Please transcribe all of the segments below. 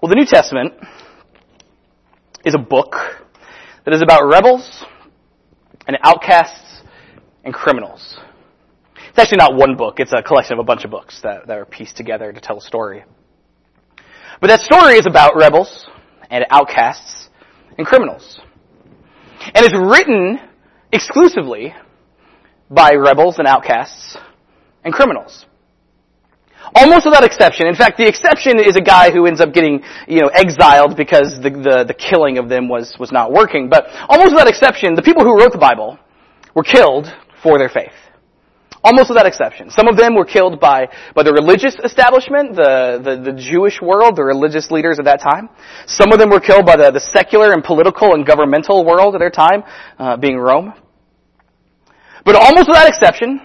Well, the New Testament is a book that is about rebels and outcasts and criminals. It's actually not one book. It's a collection of a bunch of books that are pieced together to tell a story. But that story is about rebels and outcasts and criminals. And it's written exclusively by rebels and outcasts and criminals. Almost without exception. In fact, the exception is a guy who ends up getting, exiled because the killing of them was not working. But almost without exception, the people who wrote the Bible were killed for their faith. Almost without exception. Some of them were killed by the religious establishment, the Jewish world, the religious leaders of that time. Some of them were killed by the secular and political and governmental world of their time, being Rome. But almost without exception,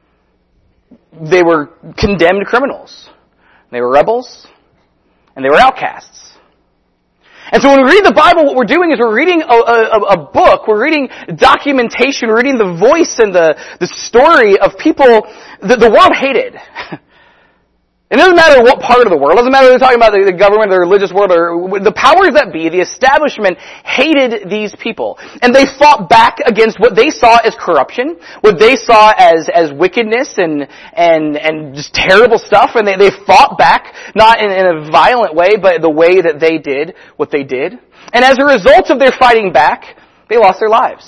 they were condemned criminals. They were rebels, and they were outcasts. And so when we read the Bible, what we're doing is we're reading a book, we're reading documentation, we're reading the voice and the story of people that the world hated. It doesn't matter what part of the world, it doesn't matter if they're talking about the government, the religious world, or the powers that be, the establishment hated these people. And they fought back against what they saw as corruption, what they saw as wickedness and just terrible stuff, and they fought back, not in a violent way, but the way that they did what they did. And as a result of their fighting back, they lost their lives.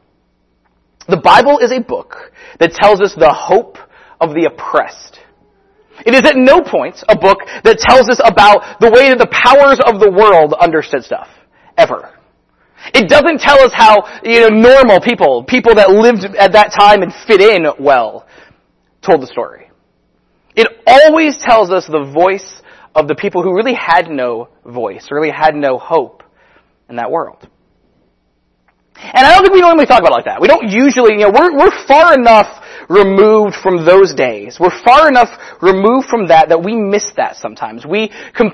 The Bible is a book that tells us the hope of the oppressed. It is at no point a book that tells us about the way that the powers of the world understood stuff. Ever. It doesn't tell us how, normal people that lived at that time and fit in well, told the story. It always tells us the voice of the people who really had no voice, really had no hope in that world. And I don't think we normally talk about it like that. We don't usually, we're far enough removed from those days. We're far enough removed from that we miss that sometimes. We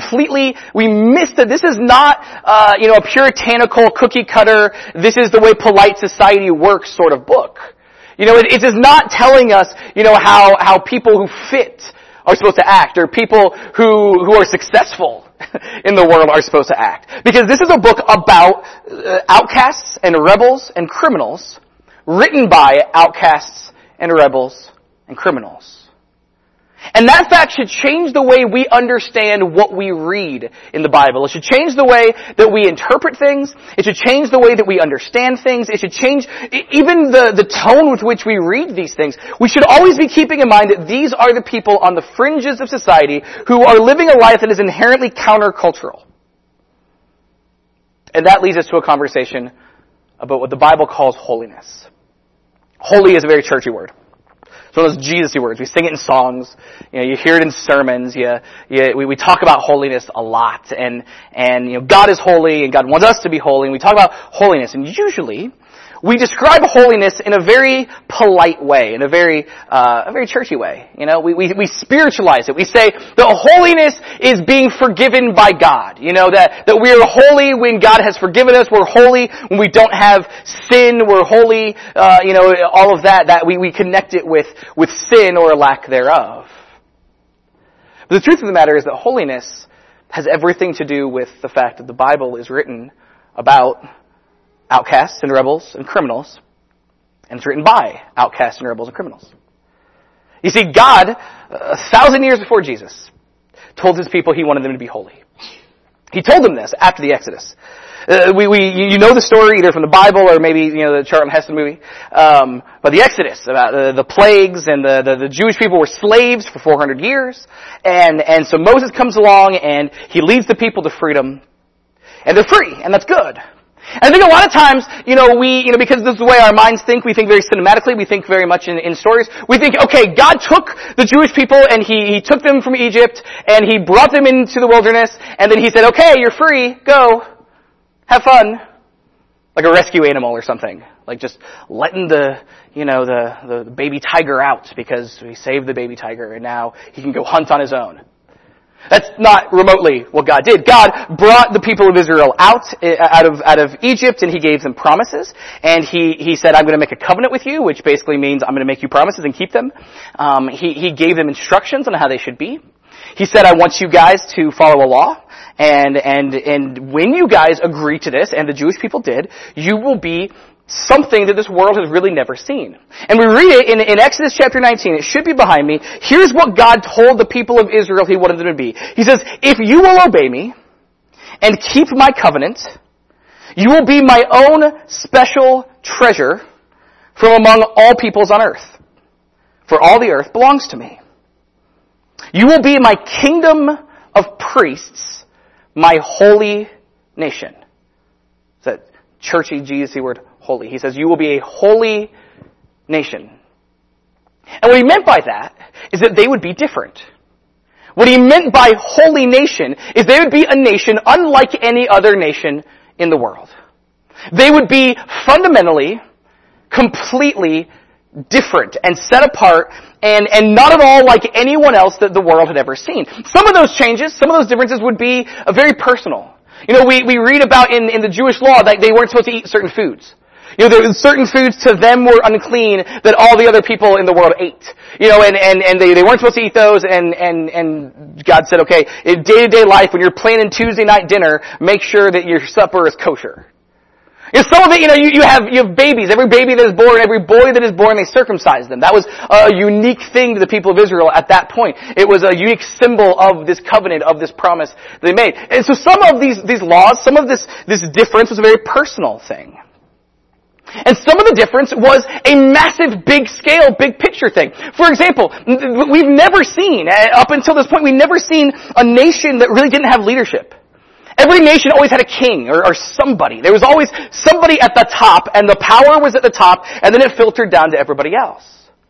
miss that this is not, a puritanical cookie cutter, this is the way polite society works sort of book. It is not telling us, how people who fit are supposed to act, or people who are successful in the world are supposed to act. Because this is a book about outcasts and rebels and criminals, written by outcasts and rebels and criminals. And that fact should change the way we understand what we read in the Bible. It should change the way that we interpret things. It should change the way that we understand things. It should change even the tone with which we read these things. We should always be keeping in mind that these are the people on the fringes of society who are living a life that is inherently countercultural. And that leads us to a conversation about what the Bible calls holiness. Holy is a very churchy word. It's one of those Jesus-y words. We sing it in songs. You hear it in sermons. We talk about holiness a lot. And God is holy and God wants us to be holy. And we talk about holiness. And usually, we describe holiness in a very polite way, in a very churchy way. We spiritualize it. We say that holiness is being forgiven by God. That we are holy when God has forgiven us. We're holy when we don't have sin. We're holy, all of that we connect it with sin or lack thereof. But the truth of the matter is that holiness has everything to do with the fact that the Bible is written about outcasts and rebels and criminals, and it's written by outcasts and rebels and criminals. You see, God, 1,000 years before Jesus, told his people he wanted them to be holy. He told them this after the Exodus. You know the story either from the Bible or maybe the Charlton Heston movie, but the Exodus, about the plagues, and the Jewish people were slaves for 400 years, and so Moses comes along and he leads the people to freedom, and they're free, and that's good. And I think a lot of times, because this is the way our minds think, we think very cinematically, we think very much in stories. We think, okay, God took the Jewish people and He took them from Egypt and He brought them into the wilderness and then He said, okay, you're free, go, have fun. Like a rescue animal or something. Like just letting the baby tiger out because we saved the baby tiger and now he can go hunt on his own. That's not remotely what God did. God brought the people of Israel out of Egypt, and He gave them promises. And He said, I'm going to make a covenant with you, which basically means I'm going to make you promises and keep them. He gave them instructions on how they should be. He said, I want you guys to follow a law, and when you guys agree to this, and the Jewish people did, you will be something that this world has really never seen. And we read it in Exodus chapter 19. It should be behind me. Here's what God told the people of Israel he wanted them to be. He says, if you will obey me and keep my covenant, you will be my own special treasure from among all peoples on earth. For all the earth belongs to me. You will be my kingdom of priests, my holy nation. Is that churchy, Jesus-y word, holy? He says, you will be a holy nation. And what he meant by that is that they would be different. What he meant by holy nation is they would be a nation unlike any other nation in the world. They would be fundamentally, completely different and set apart and not at all like anyone else that the world had ever seen. Some of those changes, some of those differences would be very personal. You know, we read about in the Jewish law that they weren't supposed to eat certain foods. You know, there were certain foods to them were unclean that all the other people in the world ate. You know, and they weren't supposed to eat those, and God said, okay, in day-to-day life, when you're planning Tuesday night dinner, make sure that your supper is kosher. You know, some of it, you know, you have babies. Every baby that is born, every boy that is born, they circumcise them. That was a unique thing to the people of Israel at that point. It was a unique symbol of this covenant, of this promise they made. And so some of these laws, some of this difference was a very personal thing. And some of the difference was a massive, big scale, big picture thing. For example, we've never seen, up until this point, we've never seen a nation that really didn't have leadership. Every nation always had a king or somebody. There was always somebody at the top, and the power was at the top, and then it filtered down to everybody else.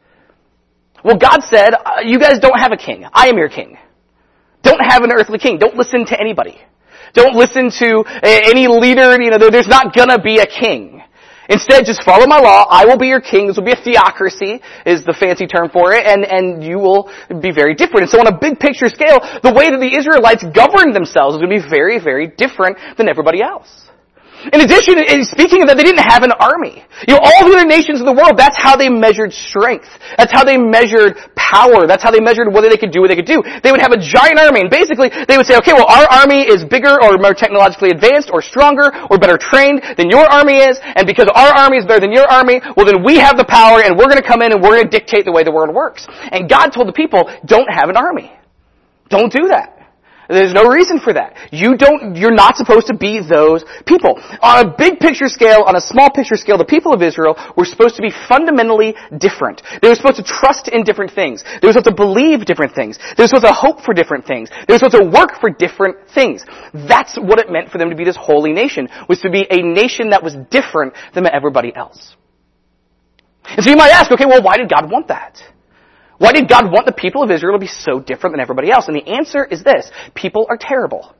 Well, God said, you guys don't have a king. I am your king. Don't have an earthly king. Don't listen to anybody. Don't listen to any leader. You know, there's not gonna be a king. Instead, just follow my law. I will be your king. This will be a theocracy, is the fancy term for it, and you will be very different. And so on a big picture scale, the way that the Israelites governed themselves was going to be very, very different than everybody else. In addition, speaking of that, they didn't have an army. You know, all the other nations of the world, that's how they measured strength. That's how they measured power. That's how they measured whether they could do what they could do. They would have a giant army, and basically they would say, okay, well, our army is bigger or more technologically advanced or stronger or better trained than your army is, and because our army is better than your army, well, then we have the power, and we're going to come in and we're going to dictate the way the world works. And God told the people, don't have an army. Don't do that. There's no reason for that. You're not supposed to be those people. On a big picture scale, on a small picture scale, the people of Israel were supposed to be fundamentally different. They were supposed to trust in different things. They were supposed to believe different things. They were supposed to hope for different things. They were supposed to work for different things. That's what it meant for them to be this holy nation, was to be a nation that was different than everybody else. And so you might ask, okay, well, why did God want that? Why did God want the people of Israel to be so different than everybody else? And the answer is this. People are terrible.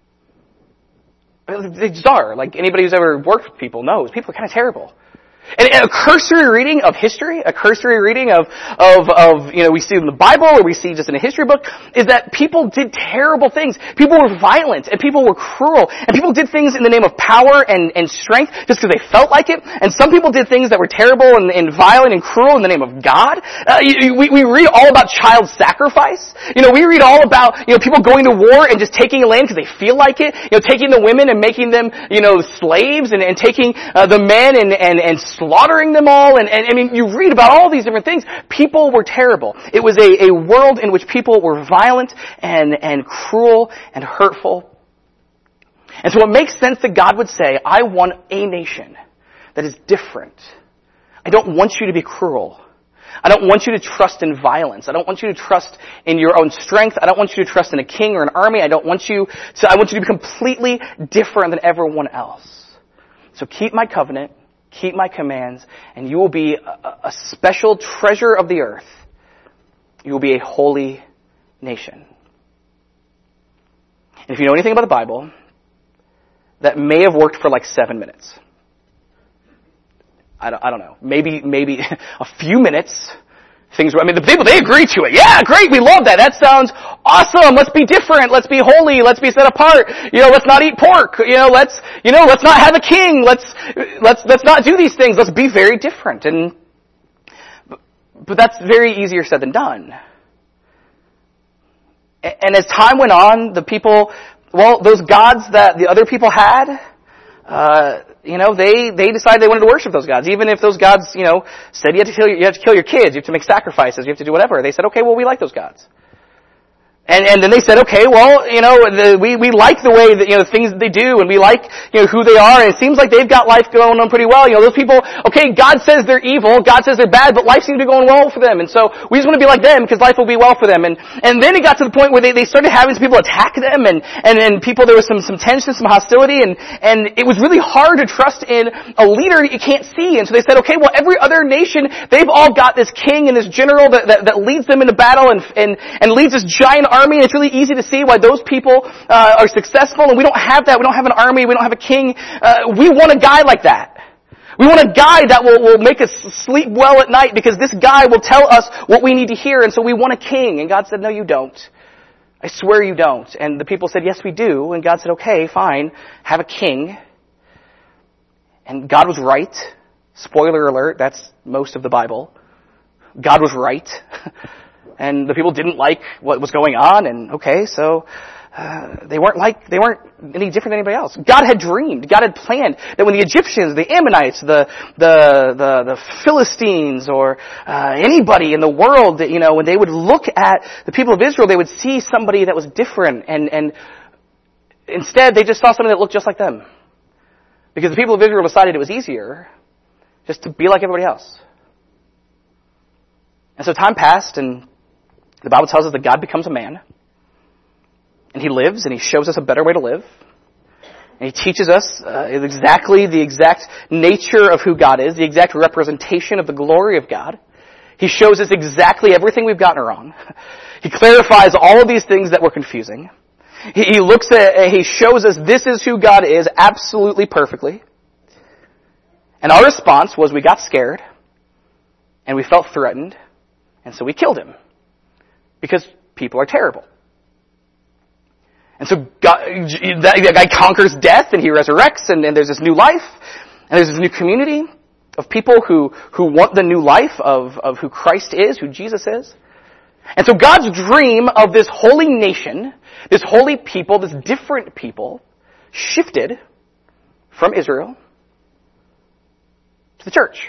They just are. Like anybody who's ever worked with people knows. People are kind of terrible. And a cursory reading of history, a cursory reading of you know, we see in the Bible or we see just in a history book, is that people did terrible things. People were violent and people were cruel and people did things in the name of power and strength just because they felt like it. And some people did things that were terrible and violent and cruel in the name of God. We read all about child sacrifice. You know, we read all about, you know, people going to war and just taking a land because they feel like it. You know, taking the women and making them, you know, slaves and taking the men and slaughtering them all, and I mean, you read about all these different things. People were terrible. It was a world in which people were violent and cruel and hurtful. And so it makes sense that God would say, I want a nation that is different. I don't want you to be cruel. I don't want you to trust in violence. I don't want you to trust in your own strength. I don't want you to trust in a king or an army. I want you to be completely different than everyone else. So keep my covenant. Keep my commands, and you will be a special treasure of the earth. You will be a holy nation. And if you know anything about the Bible, that may have worked for like 7 minutes. I don't know. Maybe a few minutes. The people, they agree to it. Yeah, great, we love that. That sounds awesome. Let's be different. Let's be holy. Let's be set apart. You know, let's not eat pork. Let's not have a king. Let's not do these things. Let's be very different. But that's very easier said than done. And as time went on, the people, those gods that the other people had, they decided they wanted to worship those gods. Even if those gods, said you have to kill your kids, you have to make sacrifices, you have to do whatever. They said, okay, well, we like those gods. And then they said, okay, we like the way that, the things that they do, and we like, who they are, and it seems like they've got life going on pretty well. Those people, okay, God says they're evil, God says they're bad, but life seems to be going well for them, and so we just want to be like them, because life will be well for them. And then it got to the point where they started having some people attack them, and people, there was some tension, some hostility, and it was really hard to trust in a leader you can't see. And so they said, okay, well, every other nation, they've all got this king and this general that leads them into battle and leads this giant army, and it's really easy to see why those people are successful, and we don't have that. We don't have an army. We don't have a king. We want a guy like that. We want a guy that will make us sleep well at night, because this guy will tell us what we need to hear, and so we want a king. And God said, no, you don't. I swear you don't. And the people said, yes, we do. And God said, okay, fine, have a king. And God was right. Spoiler alert, that's most of the Bible. God was right. And the people didn't like what was going on, and okay, so they weren't any different than anybody else. God had dreamed, God had planned that when the Egyptians, the Ammonites, the Philistines, or anybody in the world, that, when they would look at the people of Israel, they would see somebody that was different, and instead they just saw somebody that looked just like them. Because the people of Israel decided it was easier just to be like everybody else. And so time passed, and the Bible tells us that God becomes a man. And He lives, and He shows us a better way to live. And He teaches us exactly the exact nature of who God is, the exact representation of the glory of God. He shows us exactly everything we've gotten wrong. He clarifies all of these things that were confusing. He shows us this is who God is absolutely perfectly. And our response was we got scared, and we felt threatened, and so we killed Him. Because people are terrible. And so that guy conquers death, and He resurrects, and there's this new life, and there's this new community of people who want the new life of who Christ is, who Jesus is. And so God's dream of this holy nation, this holy people, this different people, shifted from Israel to the church.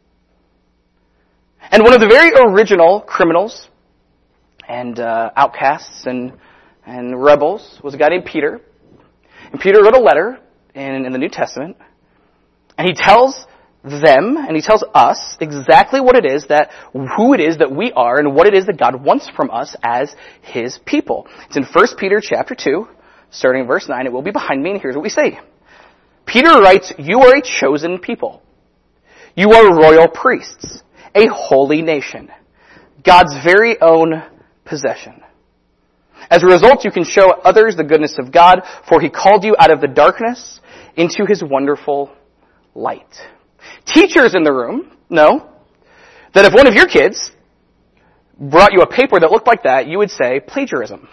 And one of the very original criminals and outcasts and rebels was a guy named Peter. And Peter wrote a letter in the New Testament, and he tells them, and he tells us exactly who it is that we are, and what it is that God wants from us as His people. It's in 1 Peter chapter 2, starting in verse 9. It will be behind me, and here's what we say. Peter writes, "You are a chosen people. You are royal priests, a holy nation, God's very own possession. As a result, you can show others the goodness of God, for He called you out of the darkness into His wonderful light." Teachers in the room know that if one of your kids brought you a paper that looked like that, you would say, plagiarism.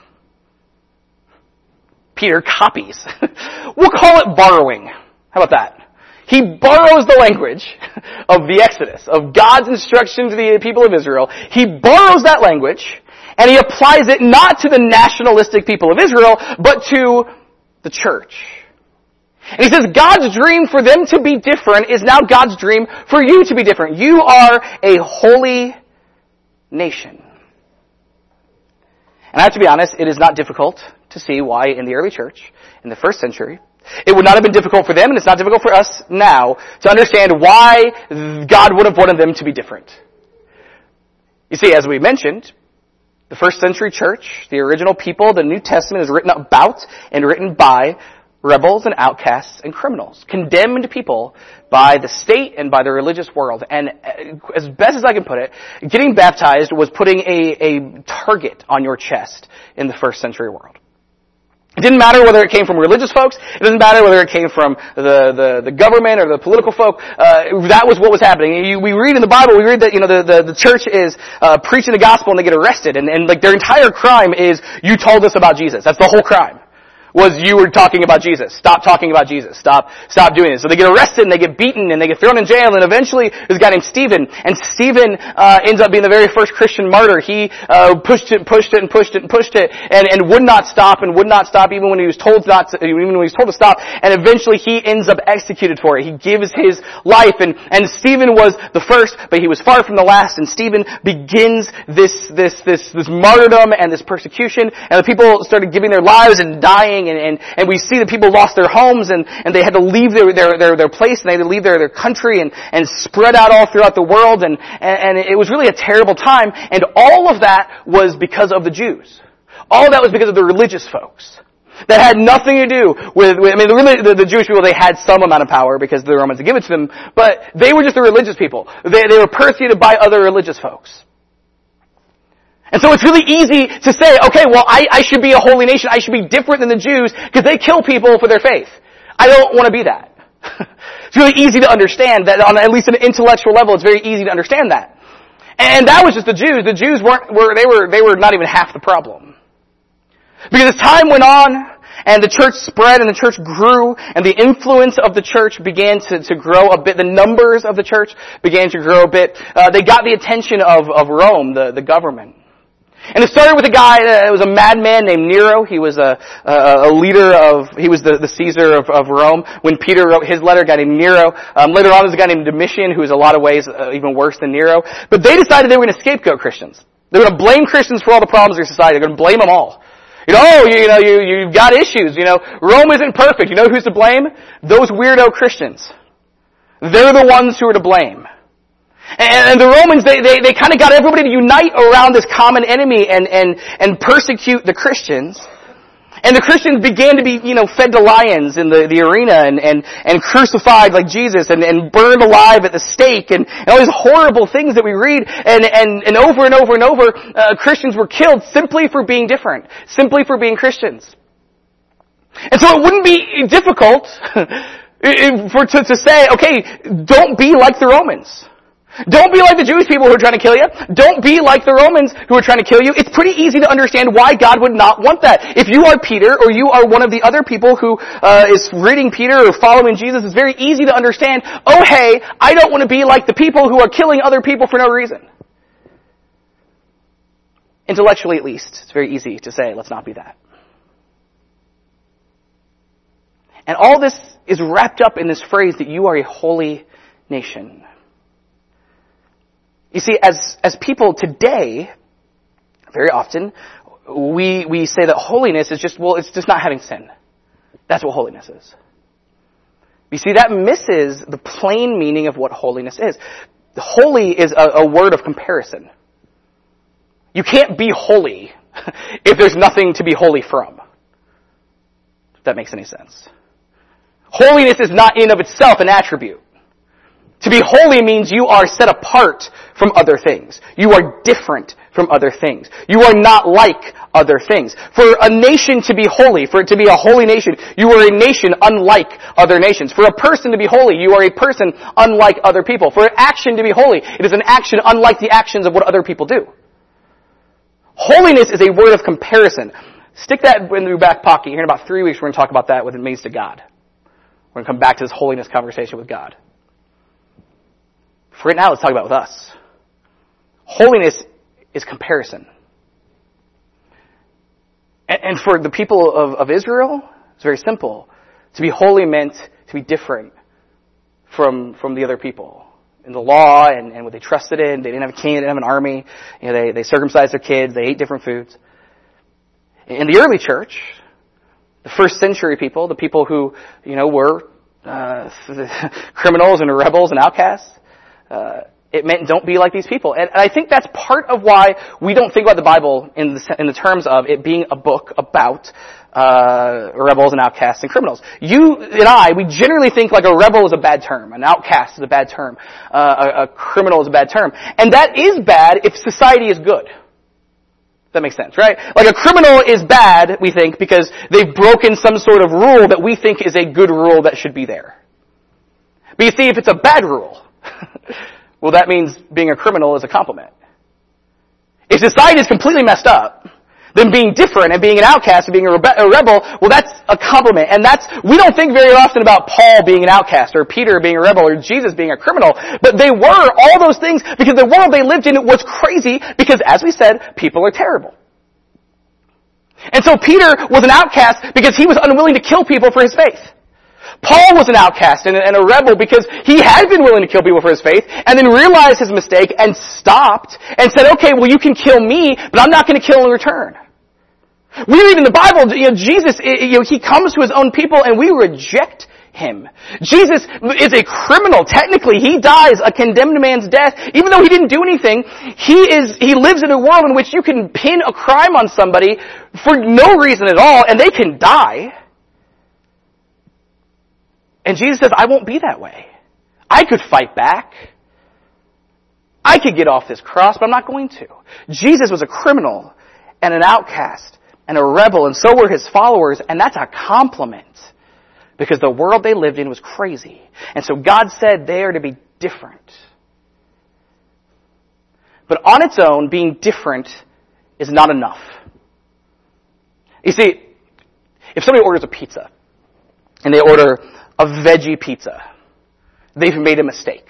Peter copies. We'll call it borrowing. How about that? He borrows the language of the Exodus, of God's instruction to the people of Israel. He borrows that language, and he applies it not to the nationalistic people of Israel, but to the church. And he says God's dream for them to be different is now God's dream for you to be different. You are a holy nation. And I have to be honest, it is not difficult to see why in the early church, in the first century, it would not have been difficult for them, and it's not difficult for us now, to understand why God would have wanted them to be different. You see, as we mentioned, the first century church, the original people, the New Testament is written about and written by rebels and outcasts and criminals, condemned people by the state and by the religious world. And as best as I can put it, getting baptized was putting a target on your chest in the first century world. It didn't matter whether it came from religious folks. It doesn't matter whether it came from the government or the political folk. That was what was happening. We read in the Bible, we read that, the church is preaching the gospel and they get arrested. And like their entire crime is, you told us about Jesus. That's the whole crime. was you were talking about Jesus. Stop talking about Jesus. Stop doing it. So they get arrested and they get beaten and they get thrown in jail, and eventually there's a guy named Stephen, and Stephen ends up being the very first Christian martyr. He pushed it and would not stop even when he was told to stop, and eventually he ends up executed for it. He gives his life, and Stephen was the first, but he was far from the last, and Stephen begins this martyrdom and this persecution, and the people started giving their lives and dying. And we see that people lost their homes and they had to leave their place, and they had to leave their country and spread out all throughout the world, and it was really a terrible time, and all of that was because of the Jews. All of that was because of the religious folks. That had nothing to do with the Jewish people, they had some amount of power because the Romans had given it to them, but they were just the religious people. They were persecuted by other religious folks. And so it's really easy to say, okay, well, I should be a holy nation. I should be different than the Jews because they kill people for their faith. I don't want to be that. It's really easy to understand that on at least an intellectual level. It's very easy to understand that. And that was just the Jews. The Jews they were not even half the problem. Because as time went on, and the church spread and the church grew and the influence of the church began to grow a bit, the numbers of the church began to grow a bit, they got the attention of Rome, the government. And it started with a guy that was a madman named Nero. He was a leader he was the Caesar of Rome. When Peter wrote his letter, a guy named Nero. Later on there's a guy named Domitian, who was a lot of ways even worse than Nero. But they decided they were going to scapegoat Christians. They were going to blame Christians for all the problems of their society. They're going to blame them all. You've got issues. Rome isn't perfect. You know who's to blame? Those weirdo Christians. They're the ones who are to blame. And the Romans, they kind of got everybody to unite around this common enemy and persecute the Christians. And the Christians began to be, fed to lions in the arena and crucified like Jesus and burned alive at the stake and all these horrible things that we read. And over and over and over, Christians were killed simply for being different, simply for being Christians. And so it wouldn't be difficult to say, okay, don't be like the Romans. Don't be like the Jewish people who are trying to kill you. Don't be like the Romans who are trying to kill you. It's pretty easy to understand why God would not want that. If you are Peter or you are one of the other people who is reading Peter or following Jesus, it's very easy to understand, oh hey, I don't want to be like the people who are killing other people for no reason. Intellectually at least, it's very easy to say, let's not be that. And all this is wrapped up in this phrase that you are a holy nation. You see, as people today, very often, we say that holiness is it's just not having sin. That's what holiness is. You see, that misses the plain meaning of what holiness is. Holy is a word of comparison. You can't be holy if there's nothing to be holy from. If that makes any sense. Holiness is not in of itself an attribute. To be holy means you are set apart from other things. You are different from other things. You are not like other things. For a nation to be holy, for it to be a holy nation, you are a nation unlike other nations. For a person to be holy, you are a person unlike other people. For an action to be holy, it is an action unlike the actions of what other people do. Holiness is a word of comparison. Stick that in your back pocket. Here in about 3 weeks, we're going to talk about that, what it means to God. We're going to come back to this holiness conversation with God. For right now, let's talk about with us. Holiness is comparison. And for the people of Israel, it's very simple. To be holy meant to be different from the other people. In the law and what they trusted in, they didn't have a king, they didn't have an army. They circumcised their kids, they ate different foods. In the early church, the first century people, the people who, were criminals and rebels and outcasts, it meant don't be like these people. And I think that's part of why we don't think about the Bible in the terms of it being a book about rebels and outcasts and criminals. You and I, we generally think like a rebel is a bad term, an outcast is a bad term, a criminal is a bad term. And that is bad if society is good. That makes sense, right? Like a criminal is bad, we think, because they've broken some sort of rule that we think is a good rule that should be there. But you see, if it's a bad rule, well, that means being a criminal is a compliment. If society is completely messed up, Them being different and being an outcast and being a rebel, well, that's a compliment. And we don't think very often about Paul being an outcast or Peter being a rebel or Jesus being a criminal. But they were all those things because the world they lived in was crazy because, as we said, people are terrible. And so Peter was an outcast because he was unwilling to kill people for his faith. Paul was an outcast and a rebel because he had been willing to kill people for his faith and then realized his mistake and stopped and said, okay, well, you can kill me, but I'm not going to kill in return. We read in the Bible, Jesus, he comes to his own people and we reject him. Jesus is a criminal. Technically, he dies a condemned man's death. Even though he didn't do anything, he lives in a world in which you can pin a crime on somebody for no reason at all and they can die. And Jesus says, I won't be that way. I could fight back. I could get off this cross, but I'm not going to. Jesus was a criminal and an outcast and a rebel, and so were his followers, and that's a compliment. Because the world they lived in was crazy. And so God said they are to be different. But on its own, being different is not enough. You see, if somebody orders a pizza, and they order a veggie pizza, they've made a mistake.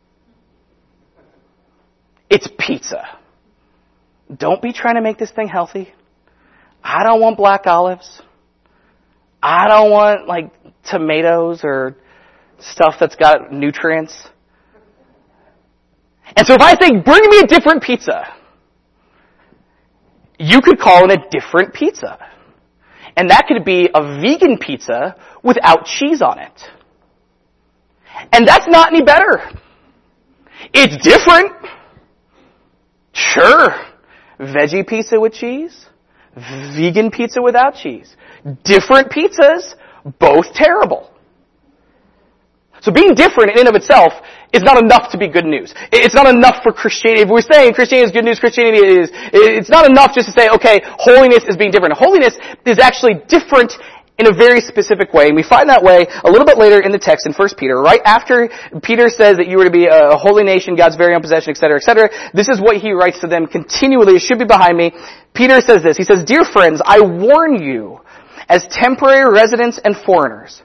It's pizza. Don't be trying to make this thing healthy. I don't want black olives. I don't want, tomatoes or stuff that's got nutrients. And so if I say, bring me a different pizza, you could call it a different pizza. And that could be a vegan pizza without cheese on it. And that's not any better. It's different. Sure. Veggie pizza with cheese. Vegan pizza without cheese. Different pizzas, both terrible. So being different in and of itself is not enough to be good news. It's not enough for Christianity. If we're saying Christianity is good news, Christianity it's not enough just to say, okay, holiness is being different. Holiness is actually different in a very specific way. And we find that way a little bit later in the text in 1 Peter. Right after Peter says that you were to be a holy nation, God's very own possession, etc., etc., this is what he writes to them continually. It should be behind me. Peter says this. He says, "Dear friends, I warn you as temporary residents and foreigners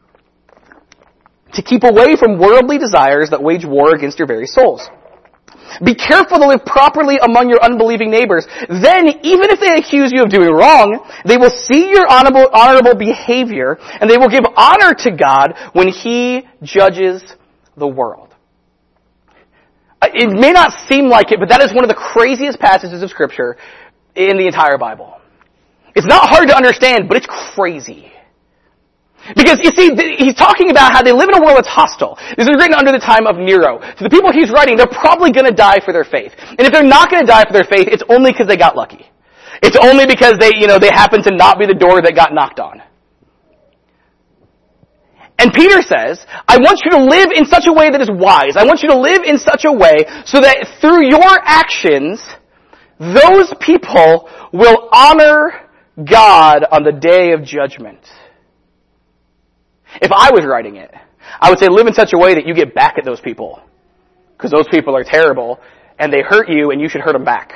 to keep away from worldly desires that wage war against your very souls. Be careful to live properly among your unbelieving neighbors. Then, even if they accuse you of doing wrong, they will see your honorable behavior, and they will give honor to God when He judges the world." It may not seem like it, but that is one of the craziest passages of Scripture in the entire Bible. It's not hard to understand, but it's crazy. Because, you see, he's talking about how they live in a world that's hostile. This is written under the time of Nero. So the people he's writing, they're probably going to die for their faith. And if they're not going to die for their faith, it's only because they got lucky. It's only because they happen to not be the door that got knocked on. And Peter says, I want you to live in such a way that is wise. I want you to live in such a way so that through your actions, those people will honor God on the day of judgment. If I was writing it, I would say live in such a way that you get back at those people. Because those people are terrible, and they hurt you, and you should hurt them back.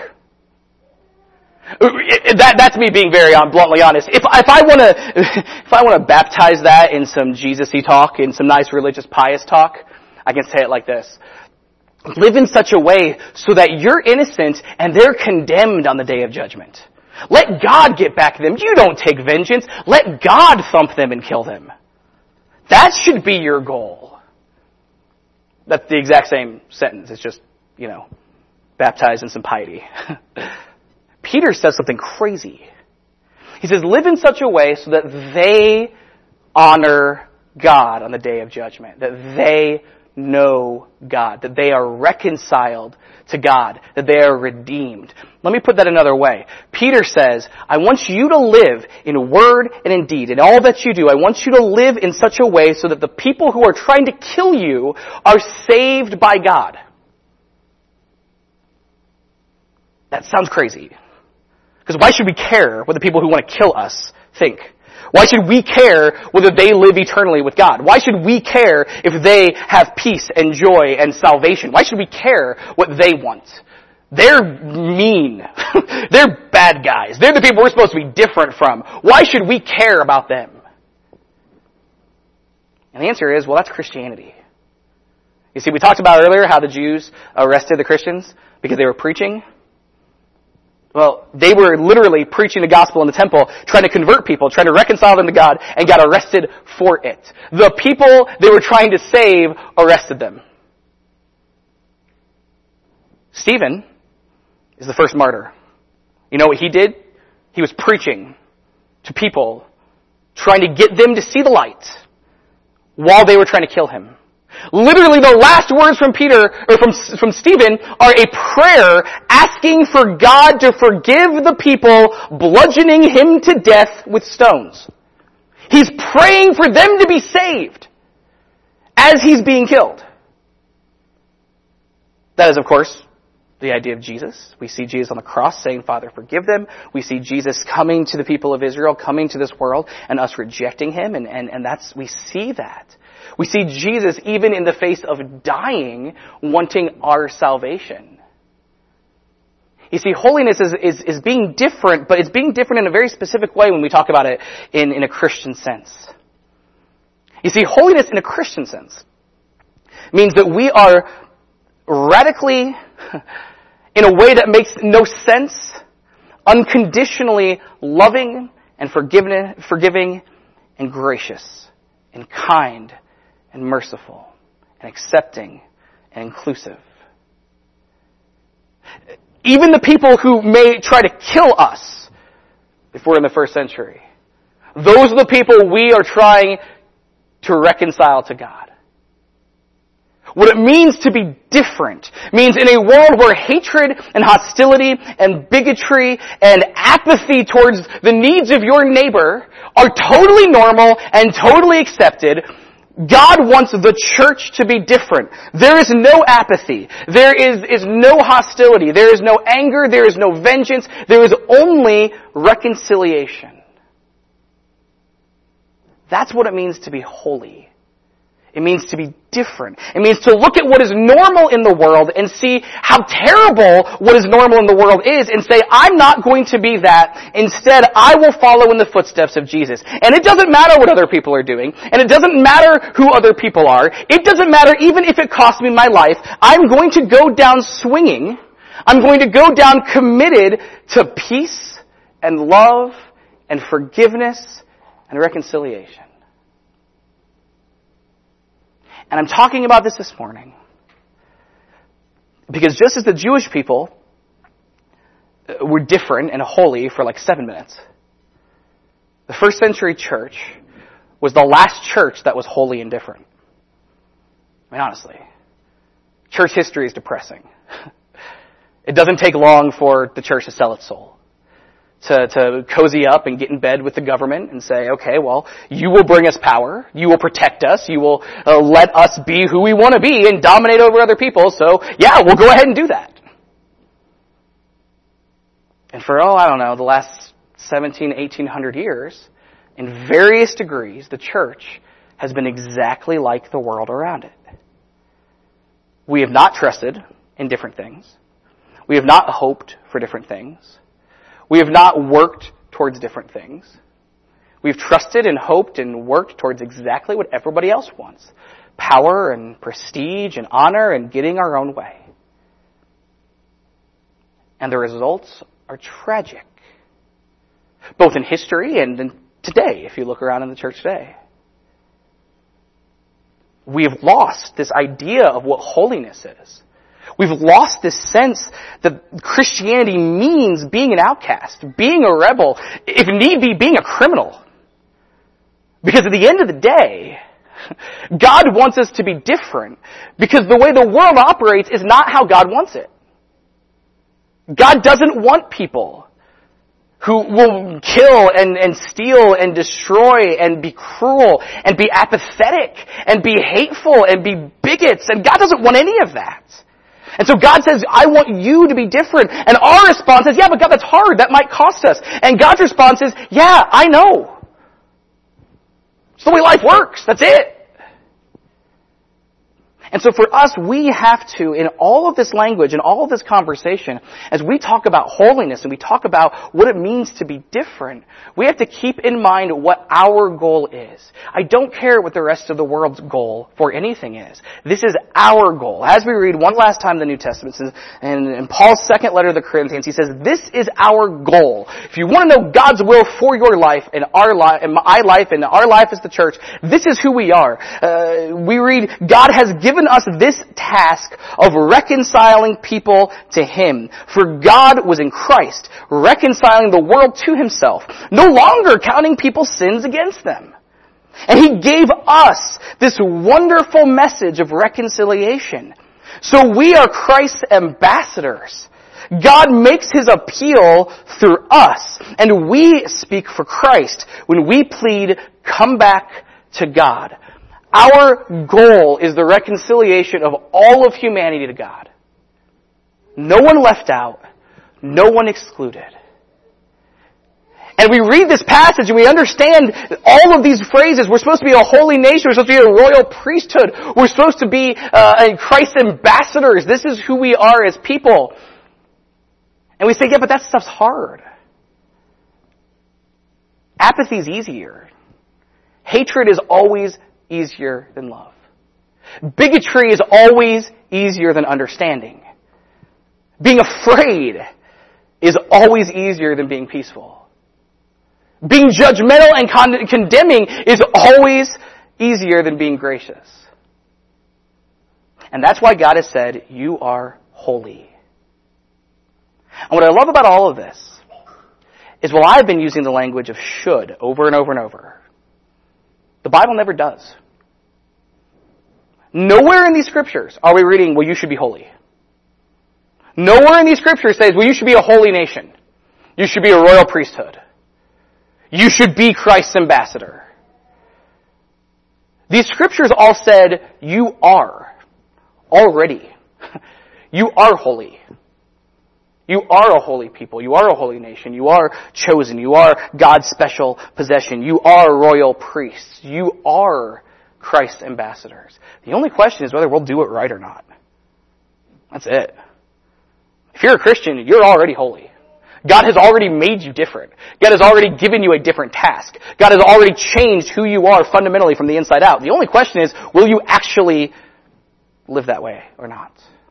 That's me being very bluntly honest. If I want to baptize that in some Jesus-y talk, in some nice religious pious talk, I can say it like this. Live in such a way so that you're innocent and they're condemned on the day of judgment. Let God get back at them. You don't take vengeance. Let God thump them and kill them. That should be your goal. That's the exact same sentence. It's just, baptized in some piety. Peter says something crazy. He says, live in such a way so that they honor God on the day of judgment. That they know God. That they are reconciled to God. That they are redeemed. Let me put that another way. Peter says, I want you to live in word and in deed. In all that you do, I want you to live in such a way so that the people who are trying to kill you are saved by God. That sounds crazy. Because why should we care what the people who want to kill us think? Why should we care whether they live eternally with God? Why should we care if they have peace and joy and salvation? Why should we care what they want? They're mean. They're bad guys. They're the people we're supposed to be different from. Why should we care about them? And the answer is, well, that's Christianity. You see, we talked about earlier how the Jews arrested the Christians because they were preaching. Well, they were literally preaching the gospel in the temple, trying to convert people, trying to reconcile them to God, and got arrested for it. The people they were trying to save arrested them. Stephen is the first martyr. You know what he did? He was preaching to people, trying to get them to see the light while they were trying to kill him. Literally, the last words from Peter, or from Stephen, are a prayer asking for God to forgive the people bludgeoning him to death with stones. He's praying for them to be saved as he's being killed. That is, of course, the idea of Jesus. We see Jesus on the cross saying, Father, forgive them. We see Jesus coming to the people of Israel, coming to this world, and us rejecting him, and we see that. We see Jesus, even in the face of dying, wanting our salvation. You see, holiness is being different, but it's being different in a very specific way when we talk about it in a Christian sense. You see, holiness in a Christian sense means that we are radically, in a way that makes no sense, unconditionally loving and forgiving and gracious and kind and merciful, and accepting, and inclusive. Even the people who may try to kill us, if we're in the first century, those are the people we are trying to reconcile to God. What it means to be different means in a world where hatred and hostility and bigotry and apathy towards the needs of your neighbor are totally normal and totally accepted, God wants the church to be different. There is no apathy. There is no hostility. There is no anger. There is no vengeance. There is only reconciliation. That's what it means to be holy. It means to be different. It means to look at what is normal in the world and see how terrible what is normal in the world is and say, I'm not going to be that. Instead, I will follow in the footsteps of Jesus. And it doesn't matter what other people are doing. And it doesn't matter who other people are. It doesn't matter even if it costs me my life. I'm going to go down swinging. I'm going to go down committed to peace and love and forgiveness and reconciliation. And I'm talking about this morning because just as the Jewish people were different and holy for like 7 minutes, the first century church was the last church that was holy and different. I mean, honestly, church history is depressing. It doesn't take long for the church to sell its soul. To cozy up and get in bed with the government and say, okay, well, you will bring us power. You will protect us. You will let us be who we want to be and dominate over other people. So, yeah, we'll go ahead and do that. And for, the last 1800 years, in various degrees, the church has been exactly like the world around it. We have not trusted in different things. We have not hoped for different things. We have not worked towards different things. We've trusted and hoped and worked towards exactly what everybody else wants. Power and prestige and honor and getting our own way. And the results are tragic. Both in history and in today, if you look around in the church today. We have lost this idea of what holiness is. We've lost this sense that Christianity means being an outcast, being a rebel, if need be, being a criminal. Because at the end of the day, God wants us to be different because the way the world operates is not how God wants it. God doesn't want people who will kill and steal and destroy and be cruel and be apathetic and be hateful and be bigots. And God doesn't want any of that. And so God says, I want you to be different. And our response is, yeah, but God, that's hard. That might cost us. And God's response is, yeah, I know. It's the way life works. That's it. And so for us, we have to, in all of this language, in all of this conversation, as we talk about holiness and we talk about what it means to be different, we have to keep in mind what our goal is. I don't care what the rest of the world's goal for anything is. This is our goal. As we read one last time the New Testament, and in Paul's second letter to the Corinthians, he says, this is our goal. If you want to know God's will for your life and our life, and my life, and our life as the church, this is who we are. We read, God has given us this task of reconciling people to Him. For God was in Christ, reconciling the world to Himself, no longer counting people's sins against them. And He gave us this wonderful message of reconciliation. So we are Christ's ambassadors. God makes His appeal through us, and we speak for Christ when we plead, come back to God. Our goal is the reconciliation of all of humanity to God. No one left out. No one excluded. And we read this passage and we understand all of these phrases. We're supposed to be a holy nation. We're supposed to be a royal priesthood. We're supposed to be Christ's ambassadors. This is who we are as people. And we say, yeah, but that stuff's hard. Apathy's easier. Hatred is always easier than love. Bigotry is always easier than understanding. Being afraid is always easier than being peaceful. Being judgmental and condemning is always easier than being gracious. And that's why God has said, you are holy. And what I love about all of this is while I've been using the language of should over and over and over, the Bible never does. Nowhere in these scriptures are we reading, well, you should be holy. Nowhere in these scriptures says, well, you should be a holy nation. You should be a royal priesthood. You should be Christ's ambassador. These scriptures all said, you are already. You are holy. You are a holy people. You are a holy nation. You are chosen. You are God's special possession. You are royal priests. You are Christ's ambassadors. The only question is whether we'll do it right or not. That's it. If you're a Christian, you're already holy. God has already made you different. God has already given you a different task. God has already changed who you are fundamentally from the inside out. The only question is, will you actually live that way or not?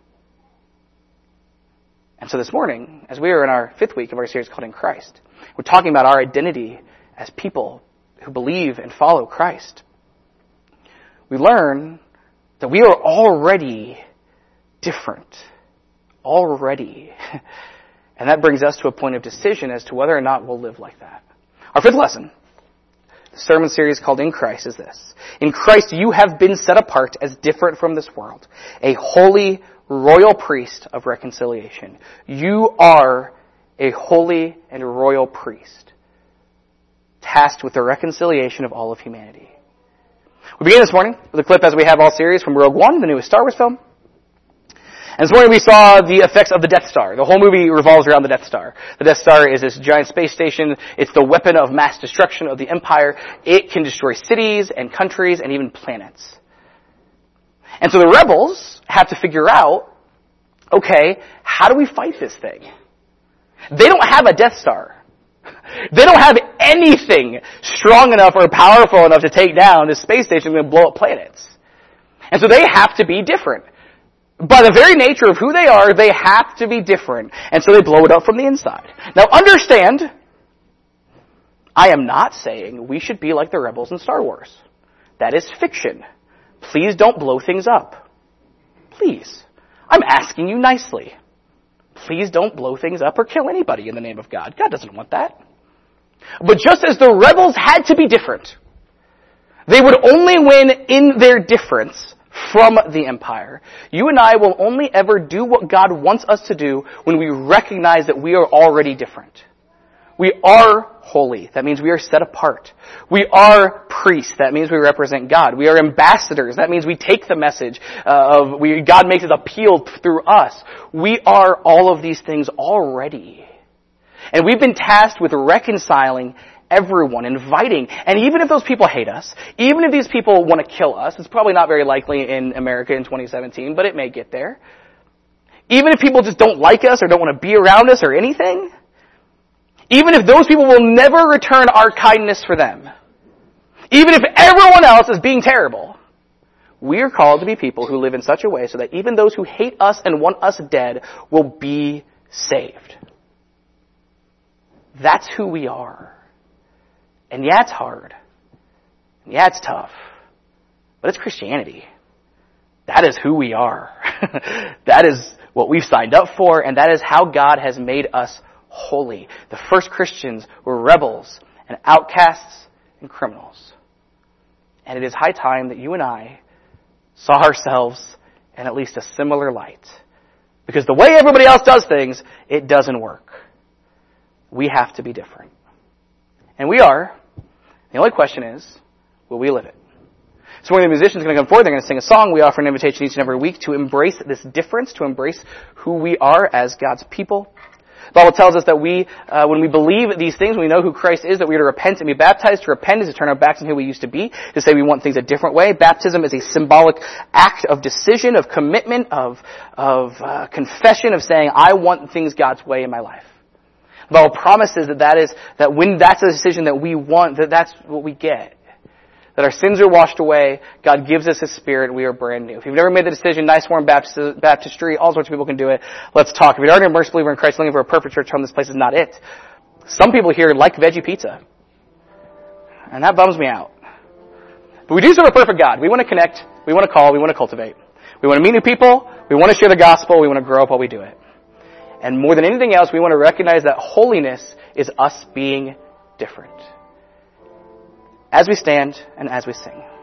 And so this morning, as we are in our 5th week of our series called In Christ, we're talking about our identity as people who believe and follow Christ. We learn that we are already different. Already. And that brings us to a point of decision as to whether or not we'll live like that. Our 5th lesson, the sermon series called In Christ, is this. In Christ you have been set apart as different from this world, a holy royal priest of reconciliation. You are a holy and royal priest, tasked with the reconciliation of all of humanity. We begin this morning with a clip, as we have all series, from Rogue One, the newest Star Wars film. And this morning we saw the effects of the Death Star. The whole movie revolves around the Death Star. The Death Star is this giant space station. It's the weapon of mass destruction of the Empire. It can destroy cities and countries and even planets. And so the rebels have to figure out, okay, how do we fight this thing? They don't have a Death Star. They don't have anything strong enough or powerful enough to take down this space station and blow up planets. And so they have to be different. By the very nature of who they are, they have to be different. And so they blow it up from the inside. Now understand, I am not saying we should be like the rebels in Star Wars. That is fiction. Please don't blow things up. Please. I'm asking you nicely. Please don't blow things up or kill anybody in the name of God. God doesn't want that. But just as the rebels had to be different, they would only win in their difference from the Empire. You and I will only ever do what God wants us to do when we recognize that we are already different. We are holy. That means we are set apart. We are priests. That means we represent God. We are ambassadors. That means we take the message God makes his appeal through us. We are all of these things already. And we've been tasked with reconciling everyone, inviting. And even if those people hate us, even if these people want to kill us, it's probably not very likely in America in 2017, but it may get there. Even if people just don't like us or don't want to be around us or anything, even if those people will never return our kindness for them, even if everyone else is being terrible, we are called to be people who live in such a way so that even those who hate us and want us dead will be saved. That's who we are. And yeah, it's hard. And yeah, it's tough. But it's Christianity. That is who we are. That is what we've signed up for, and that is how God has made us holy. The first Christians were rebels and outcasts and criminals. And it is high time that you and I saw ourselves in at least a similar light. Because the way everybody else does things, it doesn't work. We have to be different. And we are. The only question is, will we live it? So one of the musicians is going to come forward, they're going to sing a song. We offer an invitation each and every week to embrace this difference, to embrace who we are as God's people. The Bible tells us that when we believe these things, when we know who Christ is, that we are to repent and be baptized. To repent is to turn our backs on who we used to be, to say we want things a different way. Baptism is a symbolic act of decision, of commitment, of confession, of saying, I want things God's way in my life. The Bible promises that when that's a decision that we want, that's what we get. That our sins are washed away, God gives us His Spirit, and we are brand new. If you've never made the decision, Nice Warm Baptistry, all sorts of people can do it. Let's talk. If you're already an immersed believer in Christ, looking for a perfect church home, this place is not it. Some people here like veggie pizza. And that bums me out. But we do serve a perfect God. We want to connect, we want to call, we want to cultivate. We want to meet new people, we want to share the gospel, we want to grow up while we do it. And more than anything else, we want to recognize that holiness is us being different. As we stand and as we sing.